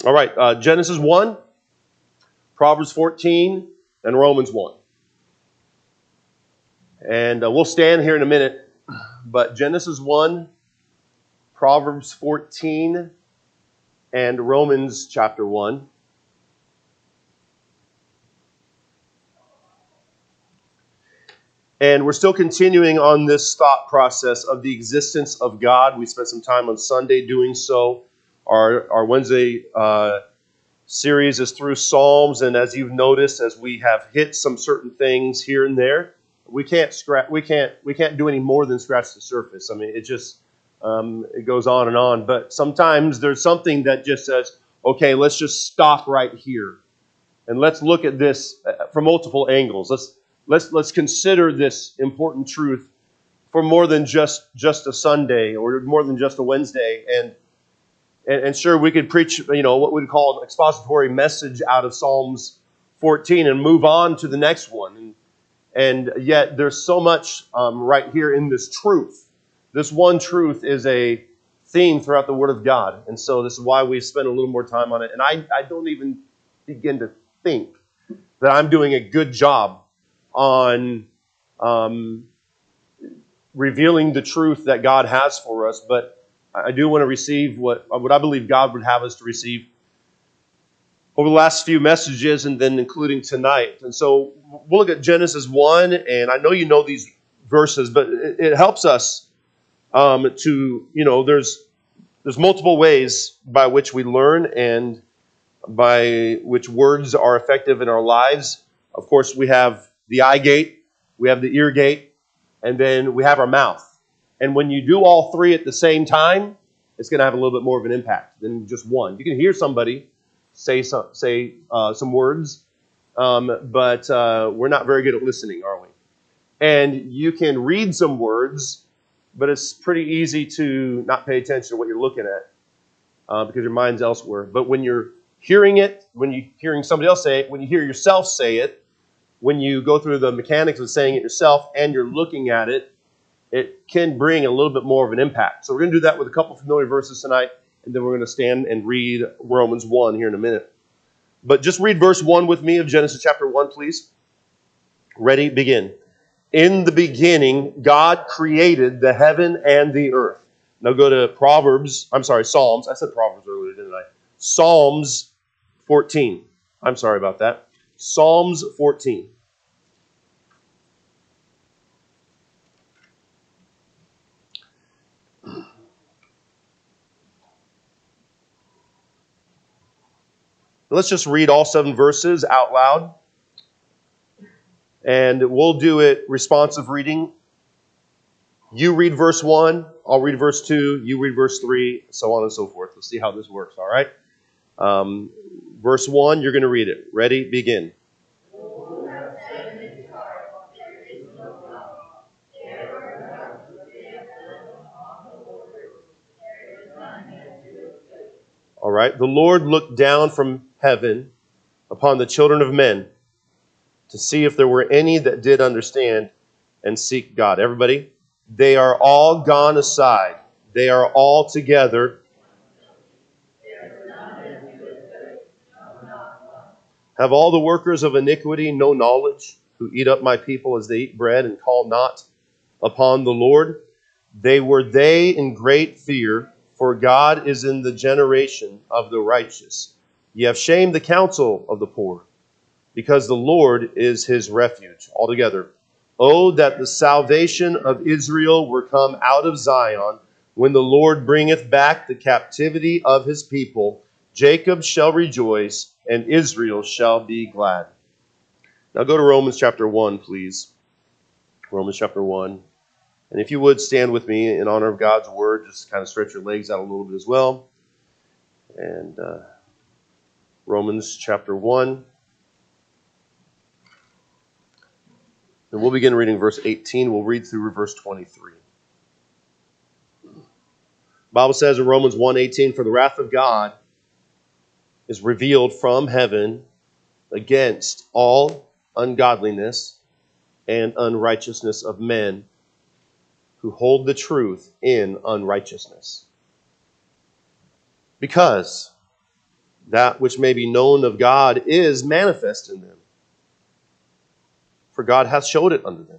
All right, Genesis 1, Proverbs 14, and Romans 1. And we'll stand here in a minute, but Genesis 1, Proverbs 14, and Romans chapter 1. And we're still continuing on this thought process of the existence of God. We spent some time on Sunday doing so. Our Wednesday series is through Psalms, and as you've noticed, as we have hit some certain things here and there, we can't do any more than scratch the surface. I mean, it just it goes on and on. But sometimes there's something that just says, okay, let's just stop right here, and let's look at this from multiple angles. Let's consider this important truth for more than just a Sunday or more than just a Wednesday. And sure, we could preach, what we'd call an expository message out of Psalms 14 and move on to the next one. And yet there's so much right here in this truth. This one truth is a theme throughout the Word of God. And so this is why we spend a little more time on it. And I don't even begin to think that I'm doing a good job on revealing the truth that God has for us, but I do want to receive what I believe God would have us to receive over the last few messages and then including tonight. And so we'll look at Genesis 1, and I know you know these verses, but it helps us there's multiple ways by which we learn and by which words are effective in our lives. Of course, we have the eye gate, we have the ear gate, and then we have our mouth. And when you do all three at the same time, it's going to have a little bit more of an impact than just one. You can hear somebody say some words, but we're not very good at listening, are we? And you can read some words, but it's pretty easy to not pay attention to what you're looking at because your mind's elsewhere. But when you're hearing it, when you're hearing somebody else say it, when you hear yourself say it, when you go through the mechanics of saying it yourself and you're looking at it, it can bring a little bit more of an impact. So we're going to do that with a couple familiar verses tonight, and then we're going to stand and read Romans 1 here in a minute. But just read verse 1 with me of Genesis chapter 1, please. Ready, begin. In the beginning, God created the heaven and the earth. Now go to Psalms. I said Proverbs earlier, didn't I? Psalms 14. I'm sorry about that. Psalms 14. Let's just read all 7 verses out loud. And we'll do it responsive reading. You read verse 1, I'll read verse 2, you read verse 3, so on and so forth. Let's see how this works, all right? Verse 1, you're going to read it. Ready? Begin. All right. The Lord looked down from heaven upon the children of men to see if there were any that did understand and seek God. Everybody? They are all gone aside. They are all together. Have all the workers of iniquity no knowledge, who eat up my people as they eat bread and call not upon the Lord? They in great fear, for God is in the generation of the righteous. Ye have shamed the counsel of the poor, because the Lord is his refuge. Altogether, oh, that the salvation of Israel were come out of Zion, when the Lord bringeth back the captivity of his people. Jacob shall rejoice, and Israel shall be glad. Now go to Romans chapter 1, please. Romans chapter 1. And if you would stand with me in honor of God's word, just kind of stretch your legs out a little bit as well. And Romans chapter 1. And we'll begin reading verse 18. We'll read through verse 23. The Bible says in Romans 1:18, for the wrath of God is revealed from heaven against all ungodliness and unrighteousness of men who hold the truth in unrighteousness. Because That which may be known of God is manifest in them, for God hath showed it unto them.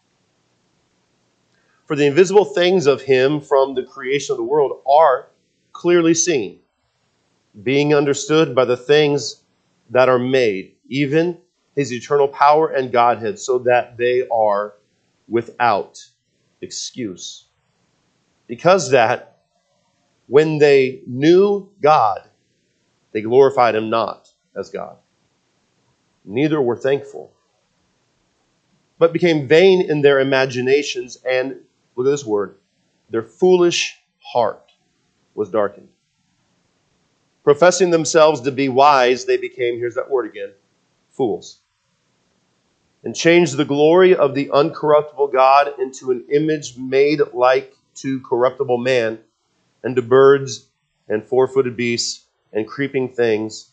For the invisible things of him from the creation of the world are clearly seen, being understood by the things that are made, even his eternal power and Godhead, so that they are without excuse. Because that, when they knew God, they glorified him not as God, neither were thankful, but became vain in their imaginations, and, look at this word, their foolish heart was darkened. Professing themselves to be wise, they became, here's that word again, fools, and changed the glory of the uncorruptible God into an image made like to corruptible man, and to birds, and four-footed beasts, and creeping things.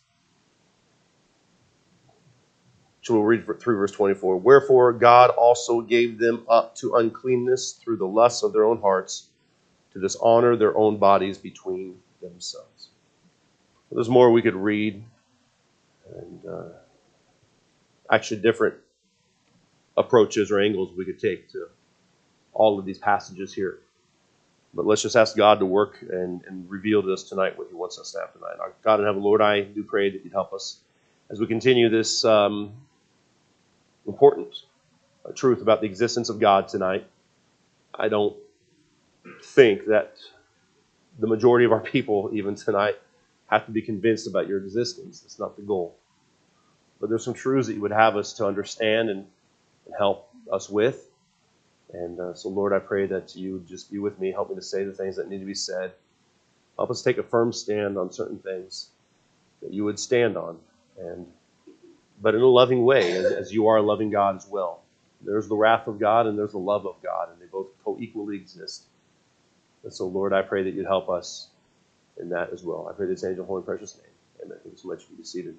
Which we'll read through verse 24. Wherefore God also gave them up to uncleanness through the lusts of their own hearts, to dishonor their own bodies between themselves. There's more we could read, and actually different approaches or angles we could take to all of these passages here. But let's just ask God to work and reveal to us tonight what he wants us to have tonight. Our God in heaven, Lord, I do pray that you'd help us as we continue this important truth about the existence of God tonight. I don't think that the majority of our people, even tonight, have to be convinced about your existence. That's not the goal. But there's some truths that you would have us to understand and help us with. And so, Lord, I pray that you would just be with me, help me to say the things that need to be said. Help us take a firm stand on certain things that you would stand on, but in a loving way, as you are a loving God as well. There's the wrath of God and there's the love of God, and they both co-equally exist. And so, Lord, I pray that you'd help us in that as well. I pray this in your holy and precious name. Amen. Thank you so much for being seated.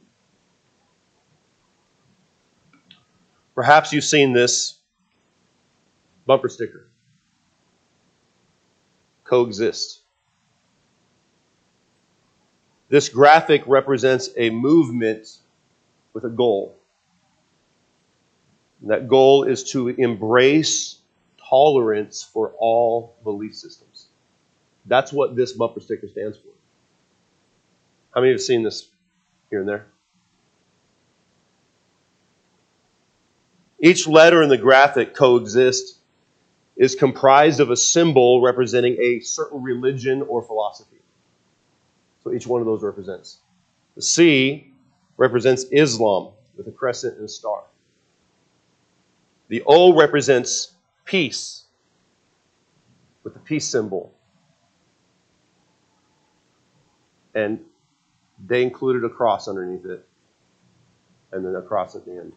Perhaps you've seen this bumper sticker. Coexist. This graphic represents a movement with a goal. And that goal is to embrace tolerance for all belief systems. That's what this bumper sticker stands for. How many have seen this here and there? Each letter in the graphic, coexist, is comprised of a symbol representing a certain religion or philosophy. So each one of those represents. The C represents Islam with a crescent and a star. The O represents peace with the peace symbol. And they included a cross underneath it, and then a cross at the end.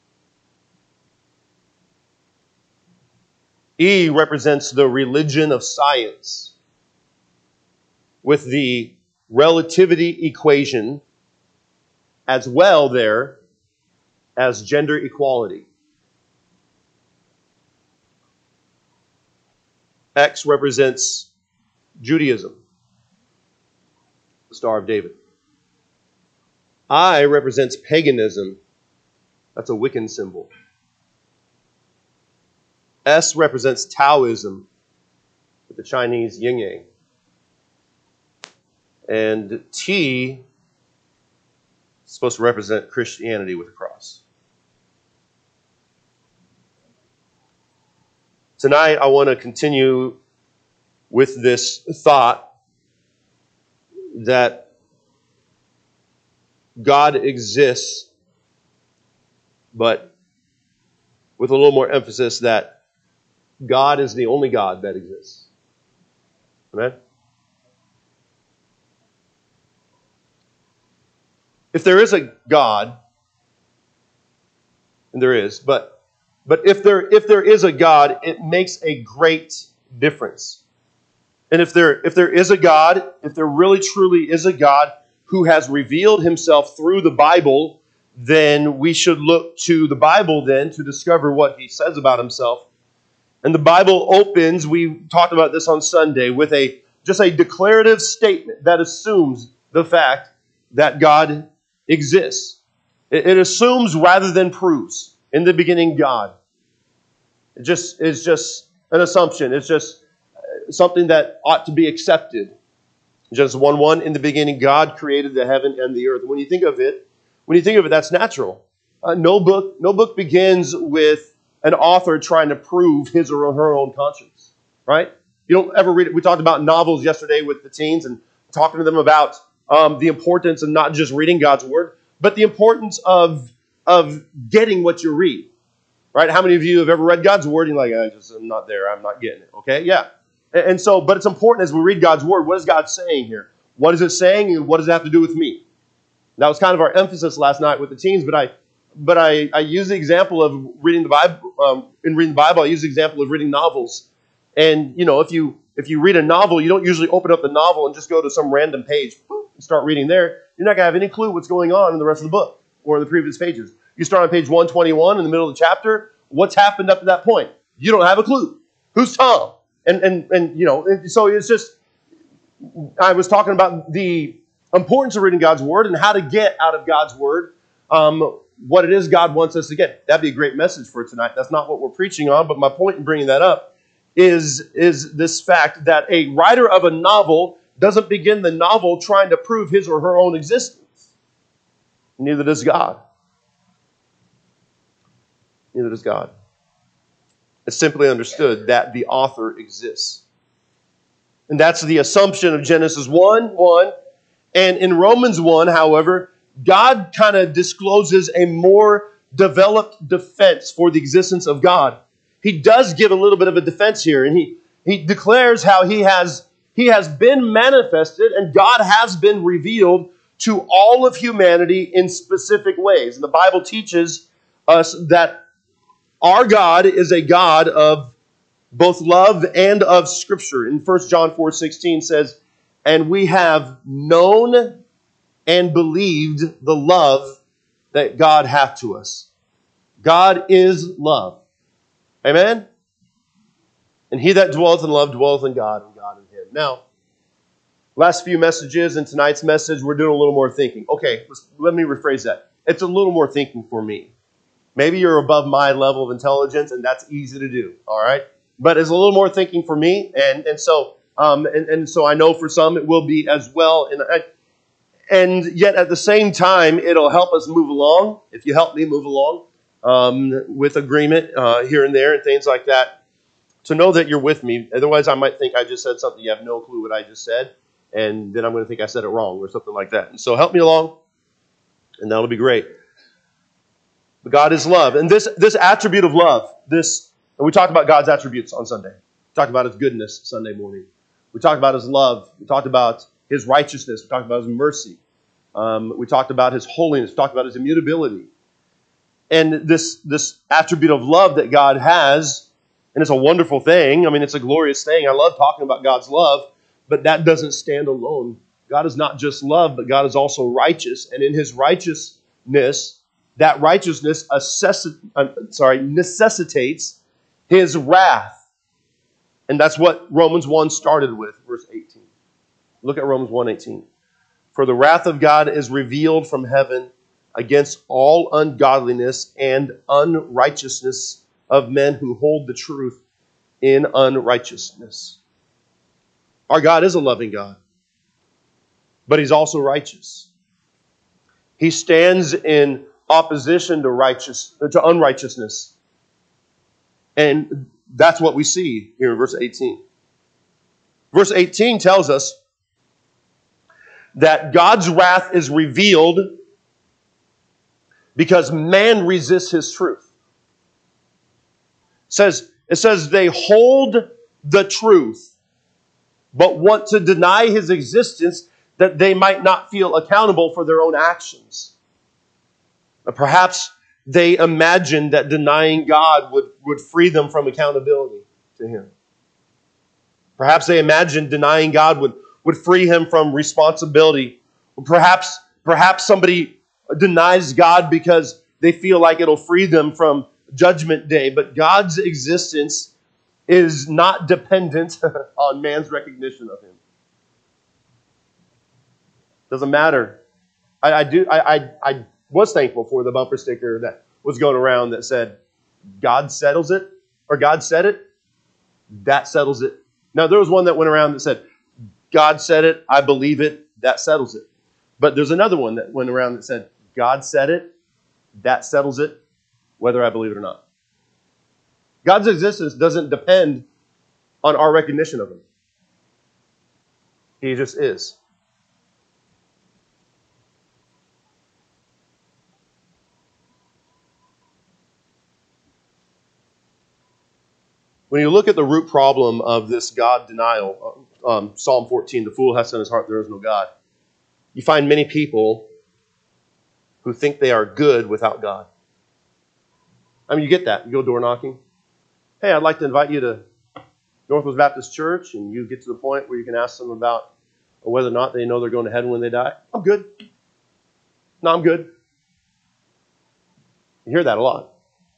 E represents the religion of science with the relativity equation as well there as gender equality. X represents Judaism, the Star of David. I represents paganism. That's a Wiccan symbol. S represents Taoism with the Chinese yin-yang. And T is supposed to represent Christianity with a cross. Tonight, I want to continue with this thought that God exists, but with a little more emphasis that God is the only God that exists. Amen? If there is a God, and there is, but if there is a God, it makes a great difference. And if there is a God, if there really truly is a God who has revealed himself through the Bible, then we should look to the Bible then to discover what he says about himself. And the Bible opens, we talked about this on Sunday, with just a declarative statement that assumes the fact that God exists. It assumes rather than proves. In the beginning, God. It's just an assumption. It's just something that ought to be accepted. Genesis 1:1, in the beginning, God created the heaven and the earth. When you think of it, that's natural. No book begins with an author trying to prove his or her own conscience, right? You don't ever read it. We talked about novels yesterday with the teens and talking to them about the importance of not just reading God's word, but the importance of getting what you read, right? How many of you have ever read God's word and you're like, I'm not there, I'm not getting it, okay? Yeah. And so, but it's important as we read God's word, what is God saying here? What is it saying and what does it have to do with me? That was kind of our emphasis last night with the teens, but I use the example of reading the Bible. In reading the Bible, I use the example of reading novels. And, if you read a novel, you don't usually open up the novel and just go to some random page and start reading there. You're not going to have any clue what's going on in the rest of the book or the previous pages. You start on page 121 in the middle of the chapter. What's happened up to that point? You don't have a clue. Who's Tom? And so it's just, I was talking about the importance of reading God's word and how to get out of God's word what it is God wants us to get. That'd be a great message for tonight. That's not what we're preaching on, but my point in bringing that up is this fact that a writer of a novel doesn't begin the novel trying to prove his or her own existence. Neither does God. Neither does God. It's simply understood that the author exists. And that's the assumption of Genesis 1:1. And in Romans 1, however, God kind of discloses a more developed defense for the existence of God. He does give a little bit of a defense here, and he declares how he has been manifested and God has been revealed to all of humanity in specific ways. And the Bible teaches us that our God is a God of both love and of Scripture. In 1 John 4:16 says, and we have known and believed the love that God hath to us. God is love. Amen? And he that dwelleth in love dwelleth in God, and God in him. Now, last few messages and tonight's message, we're doing a little more thinking. Okay, let me rephrase that. It's a little more thinking for me. Maybe you're above my level of intelligence, and that's easy to do, all right? But it's a little more thinking for me, and so I know for some it will be as well. And yet at the same time, it'll help us move along, if you help me move along, with agreement here and there and things like that, to know that you're with me. Otherwise, I might think I just said something. You have no clue what I just said, and then I'm going to think I said it wrong or something like that. And so help me along, and that'll be great. But God is love. And this attribute of love, and we talked about God's attributes on Sunday. We talked about his goodness Sunday morning. We talked about his love. We talked about his righteousness. We talked about his mercy. We talked about his holiness. We talked about his immutability. And this attribute of love that God has, and it's a wonderful thing. I mean, it's a glorious thing. I love talking about God's love, but that doesn't stand alone. God is not just love, but God is also righteous. And in his righteousness, that righteousness necessitates his wrath. And that's what Romans 1 started with, verse 18. Look at Romans 1:18. For the wrath of God is revealed from heaven against all ungodliness and unrighteousness of men who hold the truth in unrighteousness. Our God is a loving God, but he's also righteous. He stands in opposition to unrighteousness. And that's what we see here in verse 18. Verse 18 tells us that God's wrath is revealed because man resists his truth. It says they hold the truth, but want to deny his existence that they might not feel accountable for their own actions. Perhaps they imagined that denying God would free them from accountability to him. Perhaps they imagined denying God would free him from responsibility. Perhaps somebody denies God because they feel like it'll free them from judgment day. But God's existence is not dependent on man's recognition of him. Doesn't matter I was thankful for the bumper sticker that was going around that said, God settles it, or God said it, that settles it. Now, there was one that went around that said, God said it, I believe it, that settles it. But there's another one that went around that said, God said it, that settles it, whether I believe it or not. God's existence doesn't depend on our recognition of him. He just is. When you look at the root problem of this God denial, Psalm 14, the fool has in his heart there is no God, you find many people who think they are good without God. I mean, you get that. You go door knocking. Hey, I'd like to invite you to Northwest Baptist Church, and you get to the point where you can ask them about whether or not they know they're going to heaven when they die. I'm good. No, I'm good. You hear that a lot.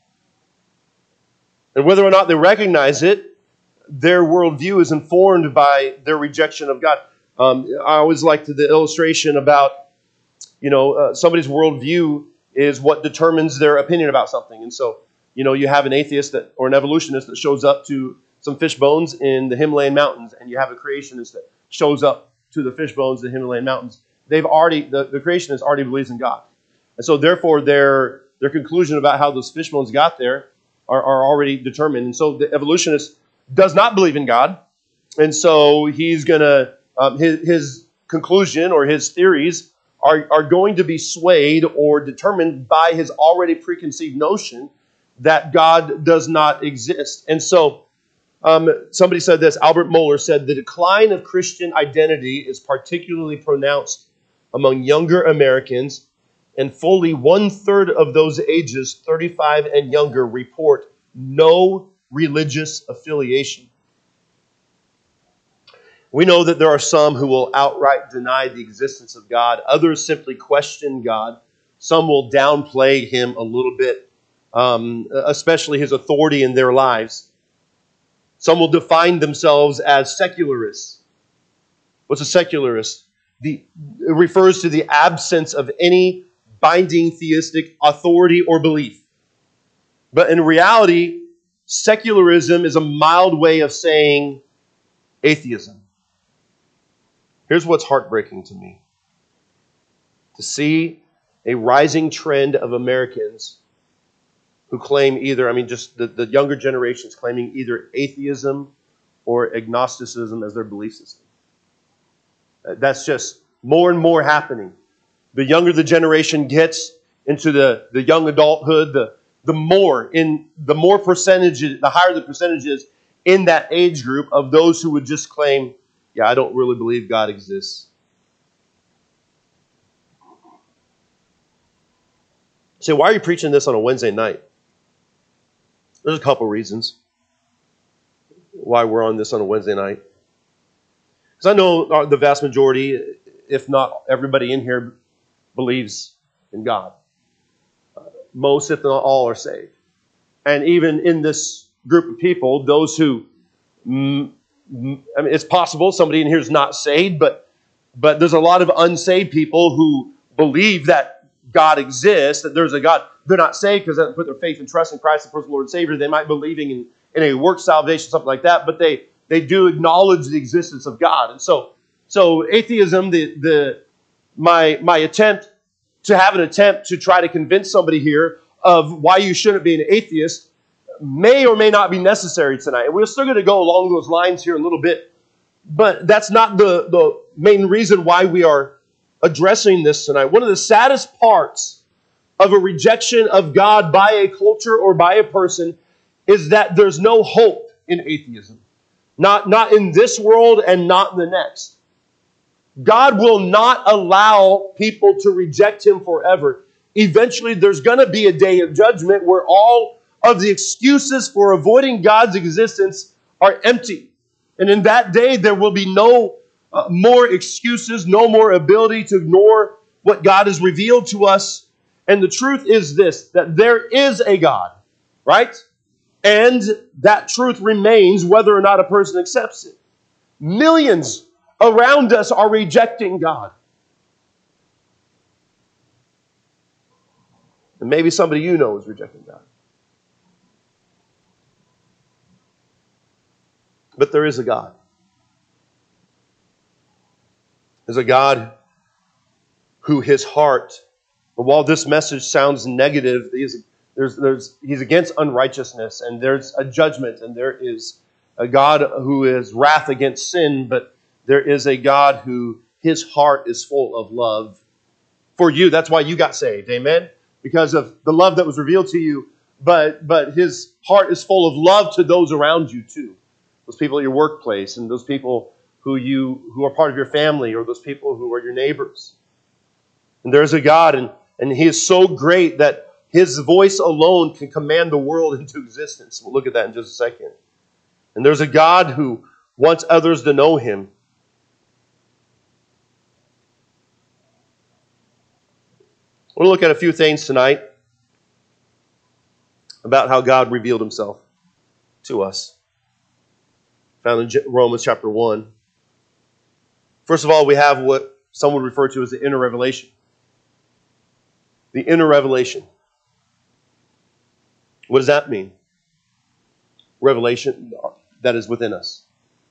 And whether or not they recognize it, their worldview is informed by their rejection of God. I always liked the illustration about, somebody's worldview is what determines their opinion about something. And so, you have an atheist or an evolutionist that shows up to some fish bones in the Himalayan mountains, and you have a creationist that shows up to the fish bones in the Himalayan mountains. The creationist already believes in God. And so therefore their conclusion about how those fish bones got there are already determined. And so the evolutionist does not believe in God. And so he's going to, his conclusion or his theories are going to be swayed or determined by his already preconceived notion that God does not exist. And so somebody said this, Albert Mohler said, the decline of Christian identity is particularly pronounced among younger Americans, and fully 1/3 of those ages, 35 and younger, report no religious affiliation. We know that there are some who will outright deny the existence of God. Others simply question God. Some will downplay him a little bit, especially his authority in their lives. Some will define themselves as secularists. What's a secularist? It refers to the absence of any binding theistic authority or belief. But in reality, secularism is a mild way of saying atheism. Here's what's heartbreaking to me. To see a rising trend of Americans who claim just the younger generations claiming either atheism or agnosticism as their belief system. That's just more and more happening. The younger the generation gets into the young adulthood, the more percentages, the higher the percentages in that age group of those who would just claim, yeah, I don't really believe God exists. So why are you preaching this on a Wednesday night? There's a couple reasons why we're on this on a Wednesday night. Because I know the vast majority, if not everybody in here, believes in God. Most, if not all, are saved. And even in this group of people, those who, it's possible somebody in here is not saved, but there's a lot of unsaved people who believe that God exists, that there's a God. They're not saved because they haven't put their faith and trust in Christ, the personal Lord and Savior. They might be believing in a work salvation, something like that, but they do acknowledge the existence of God. And so atheism, my attempt to try to convince somebody here of why you shouldn't be an atheist may or may not be necessary tonight. And we're still going to go along those lines here a little bit, but that's not the main reason why we are addressing this tonight. One of the saddest parts of a rejection of God by a culture or by a person is that there's no hope in atheism. Not in this world and not in the next. God will not allow people to reject him forever. Eventually, there's going to be a day of judgment where all of the excuses for avoiding God's existence are empty. And in that day, there will be no more excuses, no more ability to ignore what God has revealed to us. And the truth is this, that there is a God, right? And that truth remains whether or not a person accepts it. Millions around us are rejecting God. And maybe somebody you know is rejecting God. But there is a God. There's a God who his heart, while this message sounds negative, he's against unrighteousness, and there's a judgment, and there is a God who is wrath against sin, but there is a God who his heart is full of love for you. That's why you got saved. Amen? Because of the love that was revealed to you, but his heart is full of love to those around you too. Those people at your workplace, and those people who are part of your family, or those people who are your neighbors. And there's a God, and he is so great that his voice alone can command the world into existence. We'll look at that in just a second. And there's a God who wants others to know him. We'll look at a few things tonight about how God revealed himself to us. Found in Romans chapter 1. First of all, we have what some would refer to as the inner revelation. The inner revelation. What does that mean? Revelation that is within us.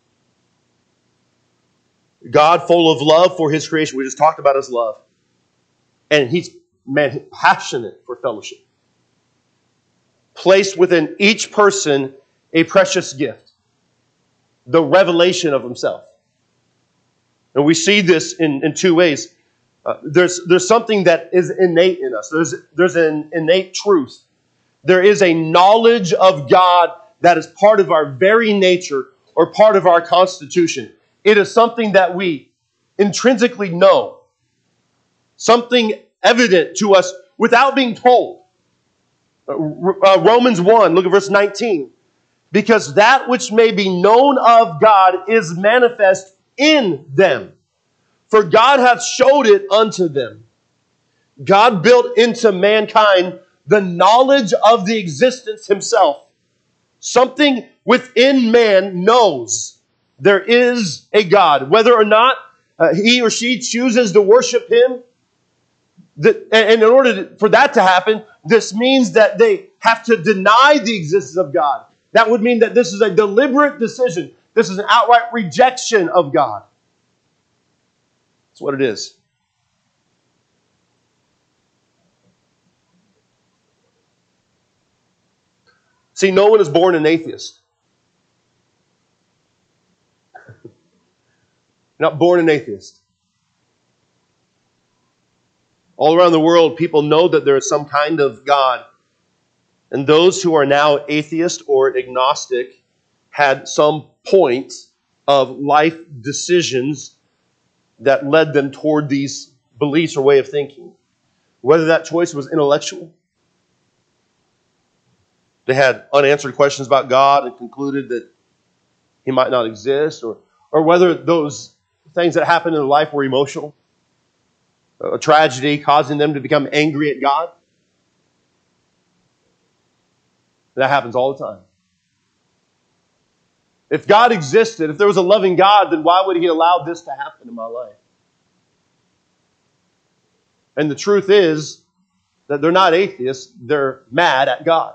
God full of love for his creation. We just talked about his love. And he's passionate for fellowship. Placed within each person a precious gift. The revelation of himself. And we see this in two ways. There's something that is innate in us. There's an innate truth. There is a knowledge of God that is part of our very nature or part of our constitution. It is something that we intrinsically know. Something evident to us without being told. Romans 1, look at verse 19. Because that which may be known of God is manifest in them. For God hath showed it unto them. God built into mankind the knowledge of the existence himself. Something within man knows there is a God. Whether or not he or she chooses to worship him, and in order for that to happen, this means that they have to deny the existence of God. That would mean that this is a deliberate decision. This is an outright rejection of God. That's what it is. See, no one is born an atheist. You're not born an atheist. All around the world, people know that there is some kind of God. And those who are now atheist or agnostic had some point of life decisions that led them toward these beliefs or way of thinking. Whether that choice was intellectual, they had unanswered questions about God and concluded that he might not exist, or whether those things that happened in their life were emotional, a tragedy causing them to become angry at God. That happens all the time. If God existed, if there was a loving God, then why would he allow this to happen in my life? And the truth is that they're not atheists, they're mad at God.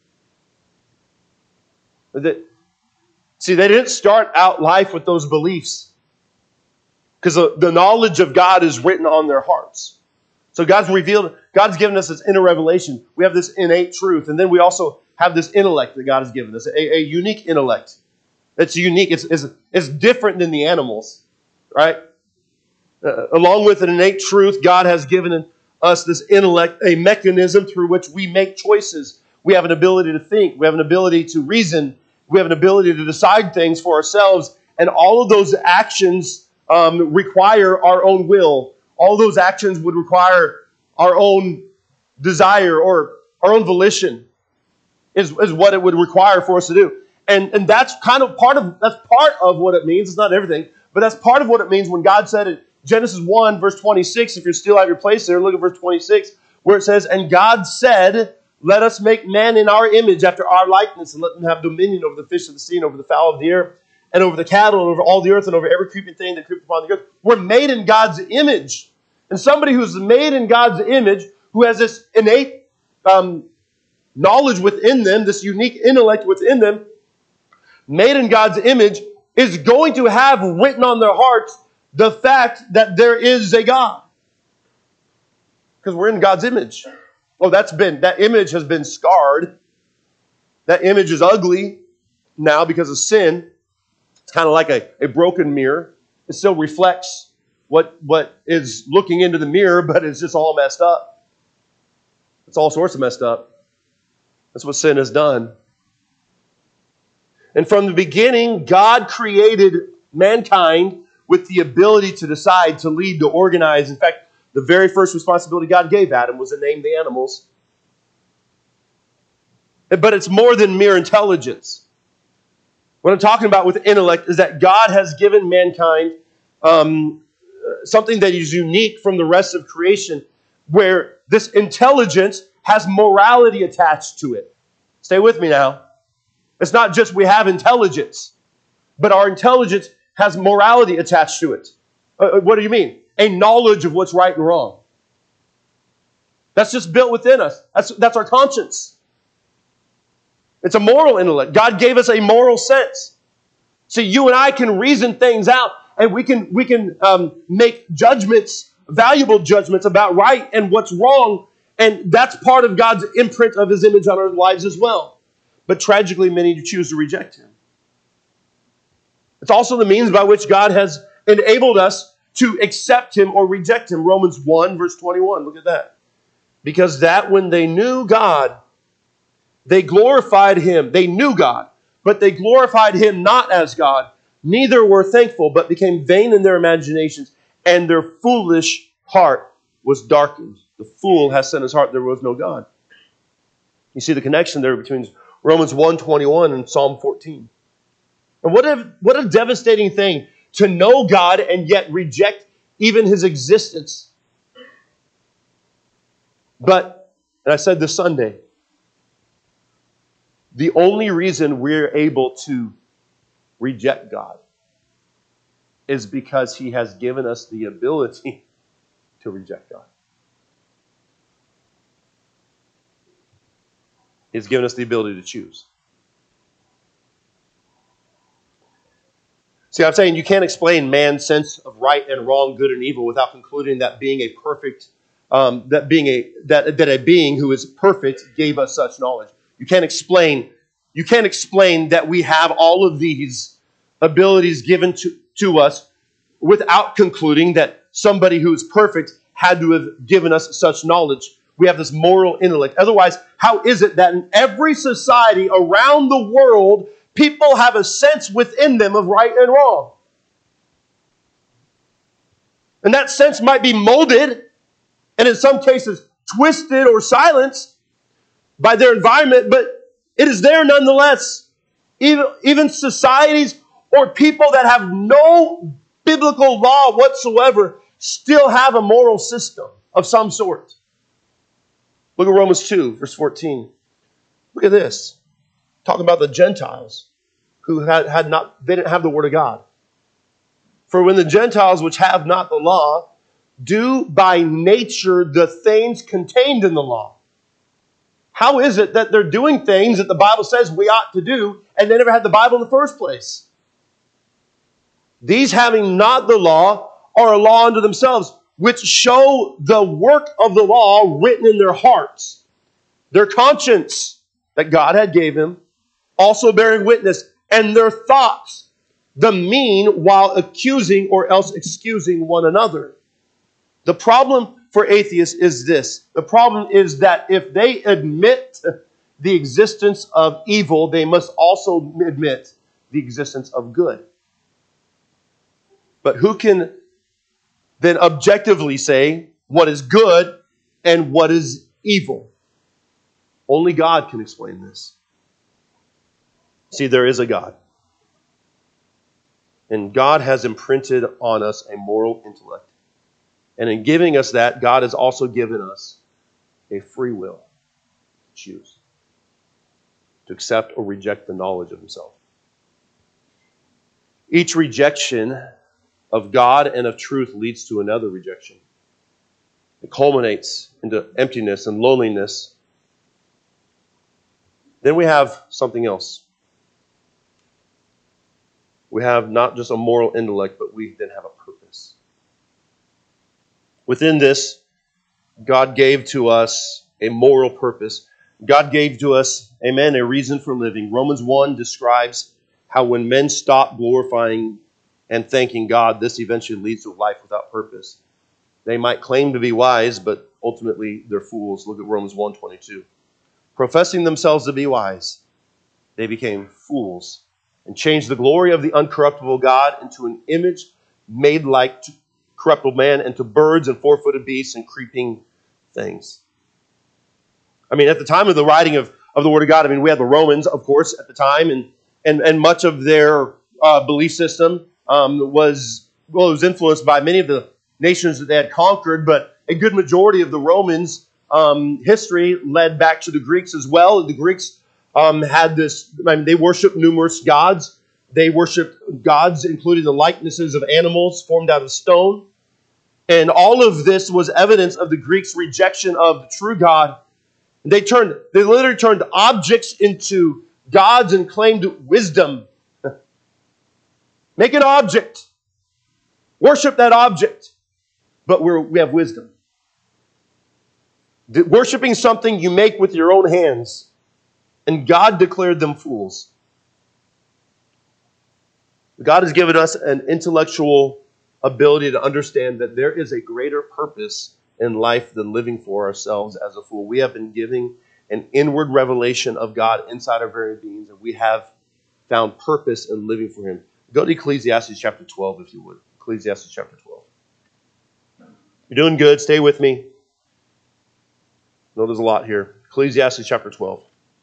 See, they didn't start out life with those beliefs because the knowledge of God is written on their hearts. So God's given us this inner revelation. We have this innate truth, and then we also have this intellect that God has given us, a unique intellect. It's unique. It's different than the animals, right? Along with an innate truth, God has given us this intellect, a mechanism through which we make choices. We have an ability to think. We have an ability to reason. We have an ability to decide things for ourselves. And all of those actions require our own will. All those actions would require our own desire or our own volition is what it would require for us to do. And that's kind of part of what it means. It's not everything, but that's part of what it means when God said in Genesis 1, verse 26, if you're still at your place there, look at verse 26, where it says, "And God said, let us make man in our image after our likeness, and let them have dominion over the fish of the sea, and over the fowl of the air, and over the cattle, and over all the earth, and over every creeping thing that creeps upon the earth." We're made in God's image. And somebody who's made in God's image, who has this innate knowledge within them, this unique intellect within them, made in God's image, is going to have written on their hearts the fact that there is a God. Because we're in God's image. Oh, that image has been scarred. That image is ugly now because of sin. It's kind of like a broken mirror. It still reflects what is looking into the mirror, but it's just all messed up. It's all sorts of messed up. That's what sin has done. And from the beginning, God created mankind with the ability to decide, to lead, to organize. In fact, the very first responsibility God gave Adam was to name the animals. But it's more than mere intelligence. What I'm talking about with intellect is that God has given mankind something that is unique from the rest of creation, where this intelligence has morality attached to it. Stay with me now. It's not just we have intelligence, but our intelligence has morality attached to it. What do you mean? A knowledge of what's right and wrong. That's just built within us. That's our conscience. It's a moral intellect. God gave us a moral sense. So you and I can reason things out, and we can make judgments, valuable judgments about right and what's wrong, and that's part of God's imprint of His image on our lives as well. But tragically, many choose to reject Him. It's also the means by which God has enabled us to accept Him or reject Him. Romans 1, verse 21. Look at that. Because that when they knew God, they glorified Him. They knew God, but they glorified Him not as God. Neither were thankful, but became vain in their imaginations, and their foolish heart was darkened. The fool has set in his heart there was no God. You see the connection there between Romans 1:21 and Psalm 14. And what a devastating thing to know God and yet reject even His existence. But, and I said this Sunday, the only reason we're able to reject God is because He has given us the ability to reject God. He's given us the ability to choose. See, I'm saying you can't explain man's sense of right and wrong, good and evil, without concluding that being a perfect, that a being who is perfect gave us such knowledge. You can't explain that we have all of these abilities given to us without concluding that somebody who is perfect had to have given us such knowledge. We have this moral intellect. Otherwise, how is it that in every society around the world, people have a sense within them of right and wrong? And that sense might be molded, and in some cases twisted or silenced by their environment, but it is there nonetheless. Even societies or people that have no biblical law whatsoever still have a moral system of some sort. Look at Romans 2, verse 14. Look at this. Talking about the Gentiles who they didn't have the Word of God. For when the Gentiles which have not the law do by nature the things contained in the law. How is it that they're doing things that the Bible says we ought to do and they never had the Bible in the first place? These having not the law are a law unto themselves, which show the work of the law written in their hearts. Their conscience that God had gave him, also bearing witness, and their thoughts, the mean while accusing or else excusing one another. The problem for atheists is this. The problem is that if they admit the existence of evil, they must also admit the existence of good. But who can then objectively say what is good and what is evil? Only God can explain this. See, there is a God. And God has imprinted on us a moral intellect. And in giving us that, God has also given us a free will to choose, to accept or reject the knowledge of Himself. Each rejection of God and of truth leads to another rejection. It culminates into emptiness and loneliness Then we have something else. We have not just a moral intellect, but we then have a purpose. Within this, God gave to us a moral purpose. God gave to us, amen, a reason for living. Romans 1 describes how when men stop glorifying and thanking God, this eventually leads to a life without purpose. They might claim to be wise, but ultimately they're fools. Look at Romans 1:22. Professing themselves to be wise, they became fools and changed the glory of the uncorruptible God into an image made like corruptible man, and to birds and four-footed beasts and creeping things. I mean, at the time of the writing of the Word of God, I mean, we had the Romans, of course, at the time, and much of their belief system was influenced by many of the nations that they had conquered, but a good majority of the Romans' history led back to the Greeks as well. The Greeks had this, they worshiped numerous gods. They worshiped gods, including the likenesses of animals formed out of stone. And all of this was evidence of the Greeks' rejection of the true God. They literally turned objects into gods and claimed wisdom. Make an object. Worship that object. But we have wisdom. Worshipping something you make with your own hands. And God declared them fools. God has given us an intellectual ability to understand that there is a greater purpose in life than living for ourselves as a fool. We have been given an inward revelation of God inside our very beings, and we have found purpose in living for Him. Go to Ecclesiastes chapter 12, if you would. Ecclesiastes chapter 12. You're doing good. Stay with me. I know there's a lot here. Ecclesiastes chapter 12.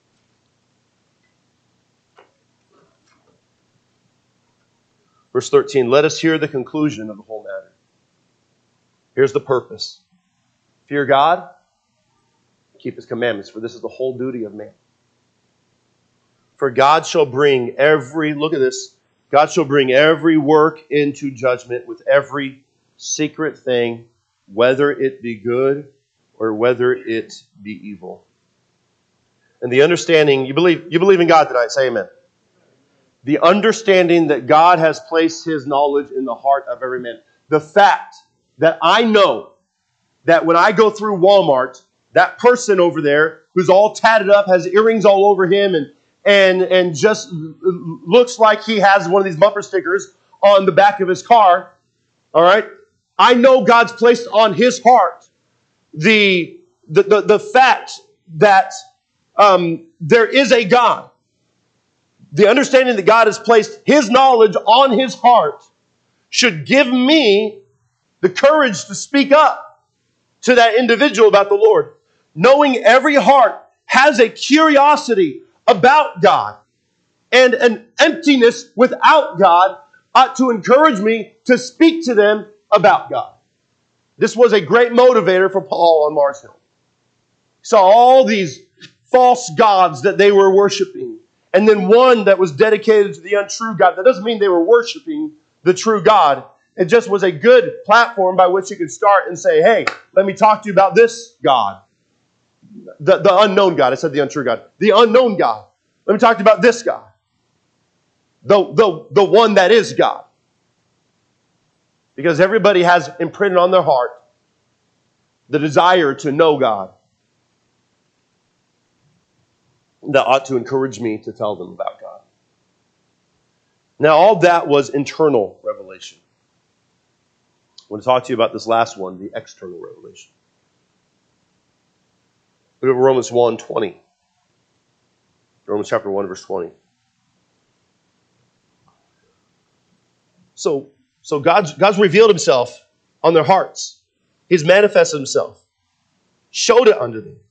Verse 13, let us hear the conclusion of the whole matter. Here's the purpose. Fear God, keep His commandments, for this is the whole duty of man. For God shall bring look at this, God shall bring every work into judgment with every secret thing, whether it be good or whether it be evil. And the understanding, you believe in God tonight, say amen. The understanding that God has placed His knowledge in the heart of every man. The fact that I know that when I go through Walmart, that person over there who's all tatted up, has earrings all over him, and just looks like he has one of these bumper stickers on the back of his car, all right? I know God's placed on his heart the fact that there is a God. The understanding that God has placed His knowledge on His heart should give me the courage to speak up to that individual about the Lord. Knowing every heart has a curiosity about God and an emptiness without God ought to encourage me to speak to them about God. This was a great motivator for Paul on Mars Hill. He saw all these false gods that they were worshiping. And then one that was dedicated to the untrue God. That doesn't mean they were worshiping the true God. It just was a good platform by which you could start and say, hey, let me talk to you about this God. The unknown God. I said the untrue God. The unknown God. Let me talk to you about this God. The one that is God. Because everybody has imprinted on their heart the desire to know God. That ought to encourage me to tell them about God. Now, all that was internal revelation. I want to talk to you about this last one, the external revelation. Look at Romans 1:20. Romans chapter 1, verse 20. So God's revealed Himself on their hearts. He's manifested Himself. Showed it unto them.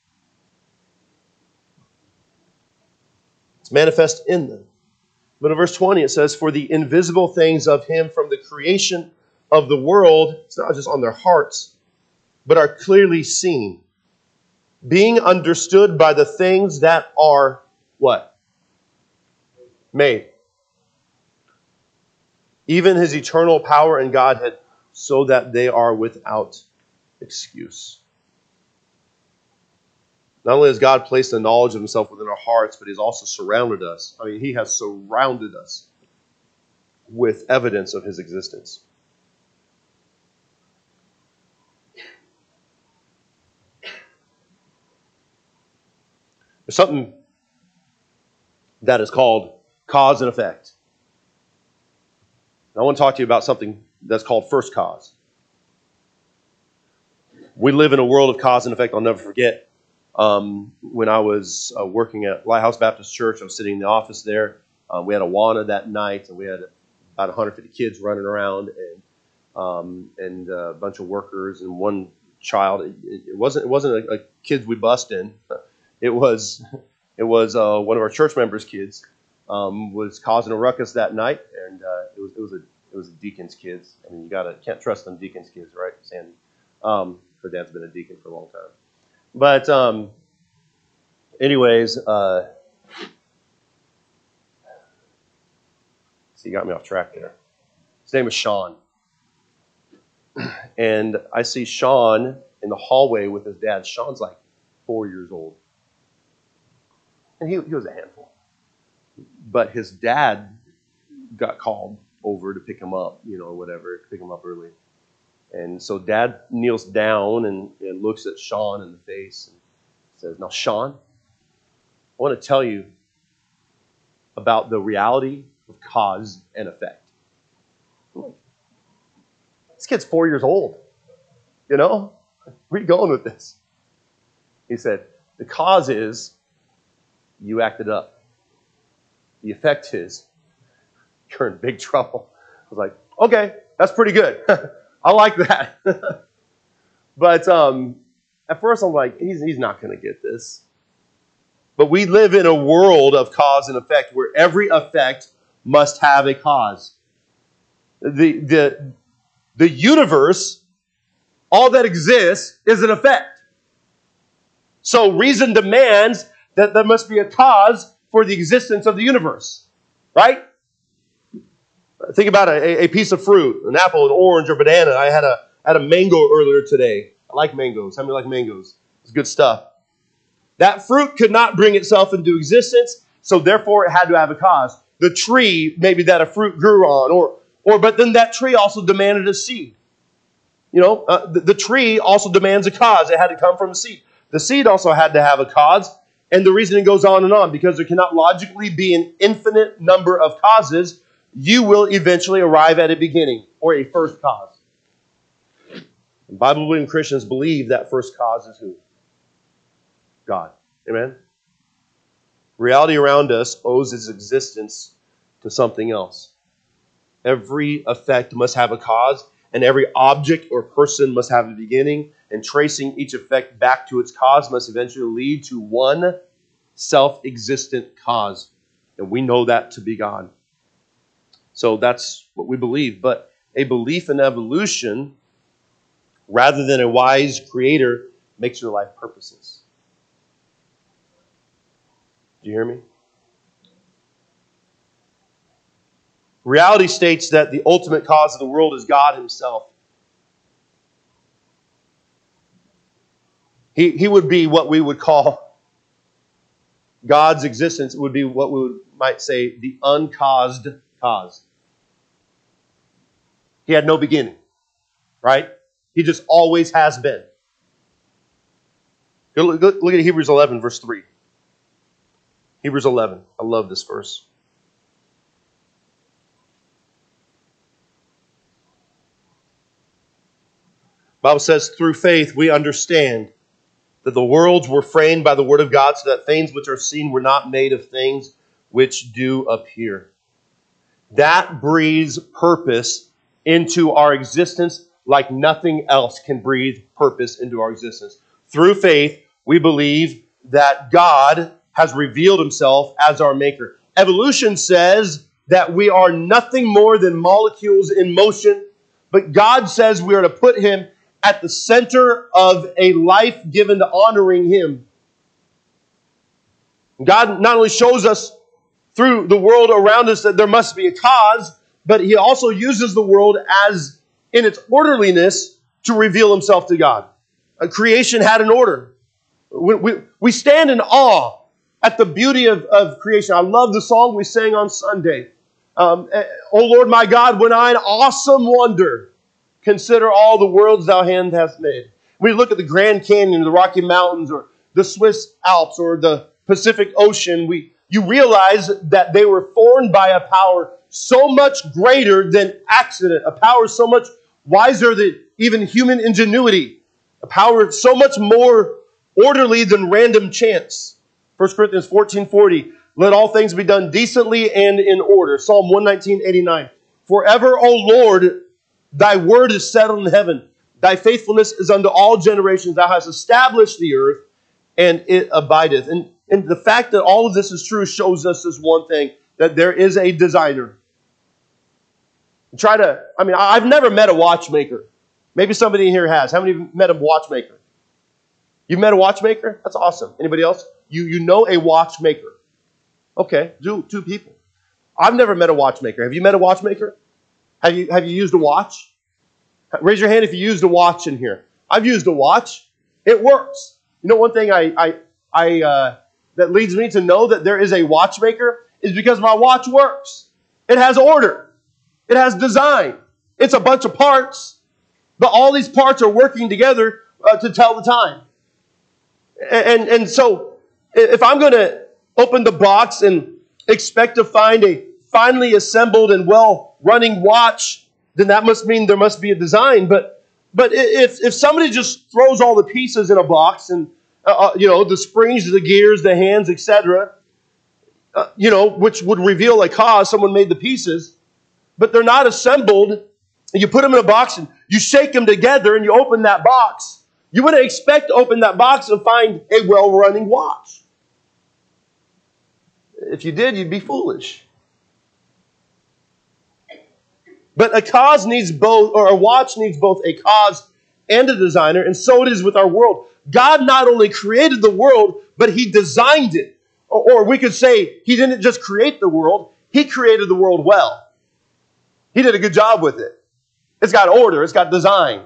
It's manifest in them. But in verse 20 it says, for the invisible things of Him from the creation of the world, it's not just on their hearts, but are clearly seen, being understood by the things that are what? Made. Even His eternal power and Godhead, so that they are without excuse. Not only has God placed the knowledge of himself within our hearts, but he's also surrounded us. I mean, he has surrounded us with evidence of his existence. There's something that is called cause and effect. And I want to talk to you about something that's called first cause. We live in a world of cause and effect. I'll never forget when I was working at Lighthouse Baptist Church. I was sitting in the office there. We had Awana that night, and we had about 150 kids running around, and a bunch of workers and one child. It wasn't a kids we bust in. It was one of our church members' kids was causing a ruckus that night, and it was a deacon's kids. I mean, can't trust them deacon's kids, right, Sandy? Her dad's been a deacon for a long time. But anyways, so you got me off track there. His name is Sean. And I see Sean in the hallway with his dad. Sean's like 4 years old. And he was a handful. But his dad got called over to pick him up, or whatever, pick him up early. And so Dad kneels down and looks at Sean in the face and says, "Now, Sean, I want to tell you about the reality of cause and effect." This kid's 4 years old. Where are you going with this? He said, "The cause is you acted up. The effect is you're in big trouble." I was like, okay, that's pretty good. I like that. But at first I'm like, he's not going to get this. But we live in a world of cause and effect where every effect must have a cause. The universe, all that exists, is an effect. So reason demands that there must be a cause for the existence of the universe. Right? Think about a piece of fruit, an apple, an orange, or banana. I had a mango earlier today. I like mangoes. How many like mangoes? It's good stuff. That fruit could not bring itself into existence, so therefore it had to have a cause. The tree, maybe that a fruit grew on, but then that tree also demanded a seed. The tree also demands a cause. It had to come from a seed. The seed also had to have a cause, and the reasoning goes on, because there cannot logically be an infinite number of causes. You will eventually arrive at a beginning or a first cause. And Bible-believing Christians believe that first cause is who? God. Amen? Reality around us owes its existence to something else. Every effect must have a cause, and every object or person must have a beginning, and tracing each effect back to its cause must eventually lead to one self-existent cause. And we know that to be God. So that's what we believe. But a belief in evolution, rather than a wise creator, makes your life purposeless. Do you hear me? Reality states that the ultimate cause of the world is God himself. He would be what we would call God's existence. It would be what we might say the uncaused cause. He had no beginning, right? He just always has been. Look at Hebrews 11, verse 3. Hebrews 11. I love this verse. The Bible says, through faith we understand that the worlds were framed by the word of God, so that things which are seen were not made of things which do appear. That breathes purpose into our existence like nothing else can breathe purpose into our existence. Through faith, we believe that God has revealed himself as our maker. Evolution says that we are nothing more than molecules in motion, but God says we are to put him at the center of a life given to honoring him. God not only shows us through the world around us that there must be a cause, but he also uses the world as in its orderliness to reveal himself to God. Creation had an order. We stand in awe at the beauty of creation. I love the song we sang on Sunday. Oh Lord my God, when I in awesome wonder consider all the worlds thou hand hast made. When you look at the Grand Canyon, the Rocky Mountains, or the Swiss Alps, or the Pacific Ocean, you realize that they were formed by a power so much greater than accident, a power so much wiser than even human ingenuity, a power so much more orderly than random chance. 1 Corinthians 14:40, let all things be done decently and in order. Psalm 119:89, forever, O Lord, thy word is settled in heaven. Thy faithfulness is unto all generations. Thou hast established the earth, and it abideth. And the fact that all of this is true shows us this one thing, that there is a designer. I've never met a watchmaker. Maybe somebody in here has. How many of you met a watchmaker? You've met a watchmaker? That's awesome. Anybody else? You know a watchmaker. Okay, two people. I've never met a watchmaker. Have you met a watchmaker? Have you used a watch? Raise your hand if you used a watch in here. I've used a watch. It works. You know, one thing that leads me to know that there is a watchmaker is because my watch works. It has order. It has design. It's a bunch of parts, but all these parts are working together to tell the time. And so if I'm going to open the box and expect to find a finely assembled and well-running watch, then that must mean there must be a design. But if somebody just throws all the pieces in a box and the springs, the gears, the hands, etc., which would reveal a cause, someone made the pieces, but they're not assembled, and you put them in a box and you shake them together and you open that box, you wouldn't expect to open that box and find a well-running watch. If you did, you'd be foolish. But a watch needs both a cause and a designer, and so it is with our world. God not only created the world, but He designed it. Or we could say He didn't just create the world, He created the world well. He did a good job with it. It's got order, it's got design.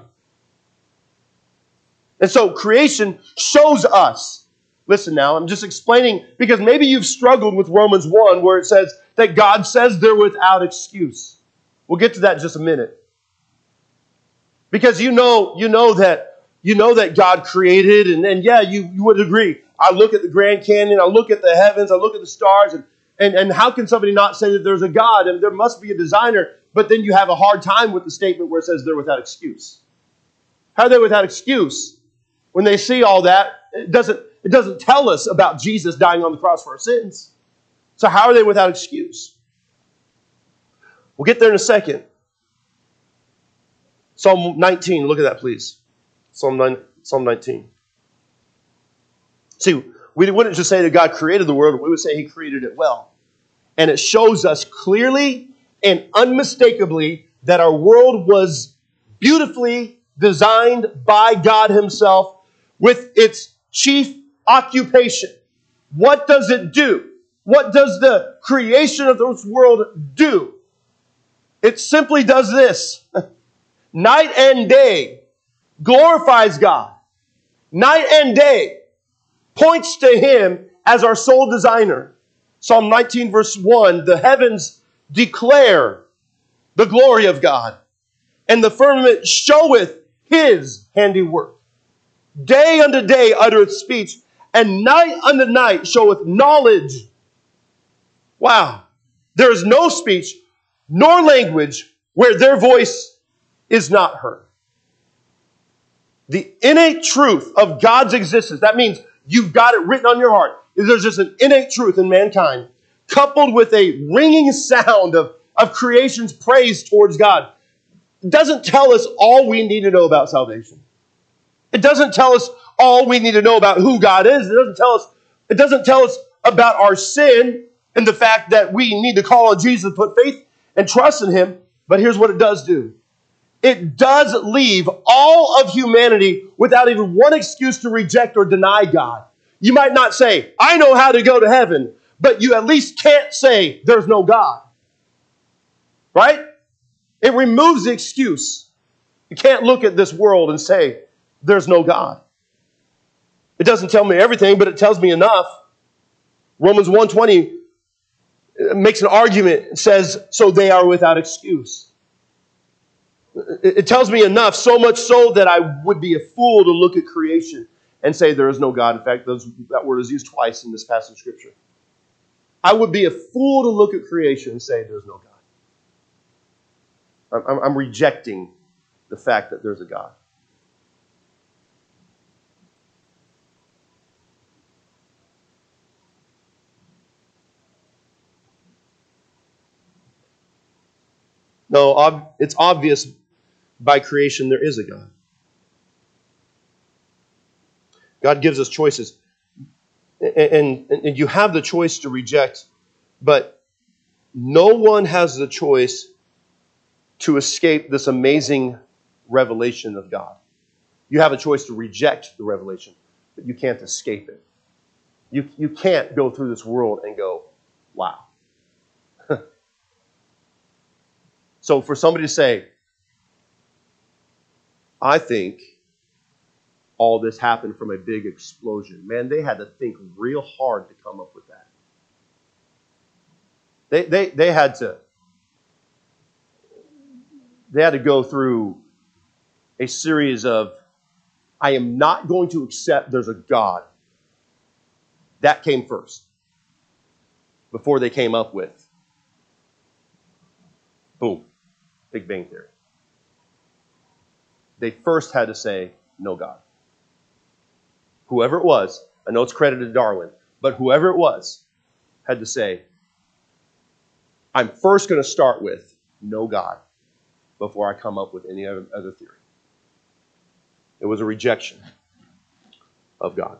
And so creation shows us. Listen now, I'm just explaining, because maybe you've struggled with Romans 1, where it says that God says they're without excuse. We'll get to that in just a minute. Because you know that God created, and yeah, you would agree. I look at the Grand Canyon, I look at the heavens, I look at the stars, and how can somebody not say that there's a God? And there must be a designer, but then you have a hard time with the statement where it says they're without excuse. How are they without excuse? When they see all that, it doesn't tell us about Jesus dying on the cross for our sins. So how are they without excuse? We'll get there in a second. Psalm 19, look at that, please. Psalm 19. See, we wouldn't just say that God created the world, we would say He created it well. And it shows us clearly and unmistakably that our world was beautifully designed by God Himself with its chief occupation. What does it do? What does the creation of this world do? It simply does this. Night and day glorifies God. Night and day points to Him as our sole designer. Psalm 19 verse 1, the heavens declare the glory of God, and the firmament showeth His handiwork. Day unto day uttereth speech, and night unto night showeth knowledge. Wow. There is no speech nor language where their voice is not heard. The innate truth of God's existence, that means you've got it written on your heart. There's just an innate truth in mankind, coupled with a ringing sound of creation's praise towards God. It doesn't tell us all we need to know about salvation. It doesn't tell us all we need to know about who God is. It doesn't tell us about our sin and the fact that we need to call on Jesus, put faith and trust in Him. But here's what it does do. It does leave all of humanity without even one excuse to reject or deny God. You might not say, I know how to go to heaven, but you at least can't say there's no God. Right? It removes the excuse. You can't look at this world and say there's no God. It doesn't tell me everything, but it tells me enough. Romans 1:20 makes an argument and says, so they are without excuse. It tells me enough, so much so that I would be a fool to look at creation and say there is no God. In fact, that word is used twice in this passage of Scripture. I would be a fool to look at creation and say there's no God. I'm rejecting the fact that there's a God. No, it's obvious by creation there is a God. God gives us choices. And you have the choice to reject, but no one has the choice to escape this amazing revelation of God. You have a choice to reject the revelation, but you can't escape it. You can't go through this world and go, wow. So for somebody to say, I think all this happened from a big explosion. Man, they had to think real hard to come up with that. They had to go through a series of, I am not going to accept there's a God. That came first. Before they came up with, boom, Big Bang Theory. They first had to say, no God. Whoever it was, I know it's credited to Darwin, but whoever it was had to say, I'm first going to start with no God before I come up with any other theory. It was a rejection of God.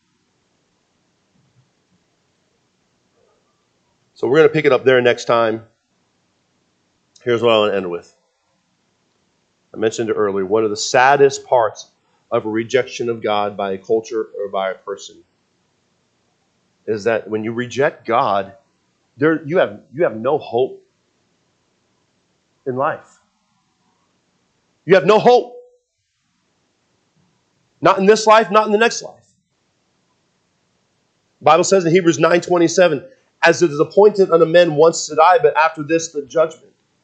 So we're going to pick it up there next time. Here's what I want to end with. I mentioned it earlier. One of the saddest parts of a rejection of God by a culture or by a person is that when you reject God, you have no hope in life. You have no hope. Not in this life, not in the next life. The Bible says in Hebrews 9:27, as it is appointed unto men once to die, but after this the judgment.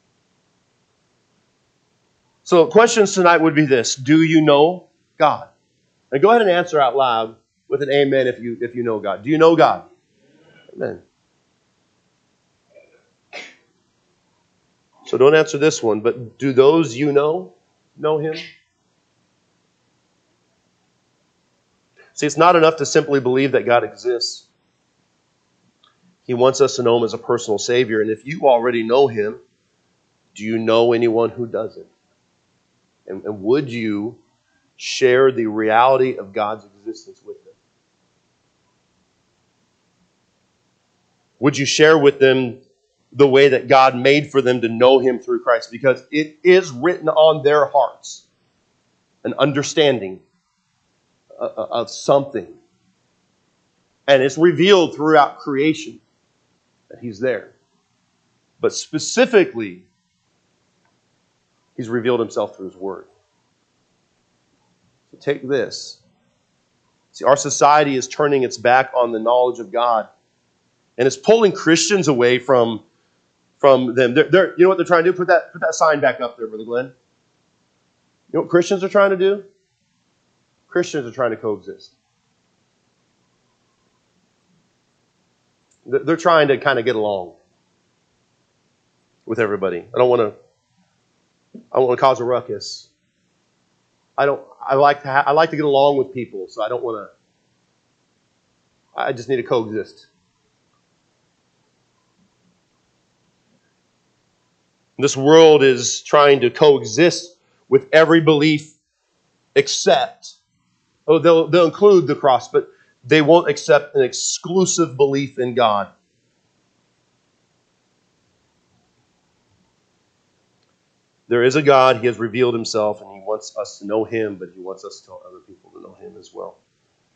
So questions tonight would be this: do you know God? And go ahead and answer out loud with an amen if you know God. Do you know God? Amen. So don't answer this one, but do those you know Him? See, it's not enough to simply believe that God exists. He wants us to know Him as a personal Savior. And if you already know Him, do you know anyone who doesn't? And would you share the reality of God's existence with them? Would you share with them the way that God made for them to know Him through Christ? Because it is written on their hearts, an understanding of something. And it's revealed throughout creation that He's there. But specifically, He's revealed Himself through His Word. So take this. See, our society is turning its back on the knowledge of God. And it's pulling Christians away from them. You know what they're trying to do? Put that sign back up there, Brother Glenn. You know what Christians are trying to do? Christians are trying to coexist. They're trying to kind of get along with everybody. I don't want to cause a ruckus. I like to get along with people, so I don't want to. I just need to coexist. This world is trying to coexist with every belief except, they'll include the cross, but they won't accept an exclusive belief in God. There is a God. He has revealed Himself, and He wants us to know Him, but He wants us to tell other people to know Him as well.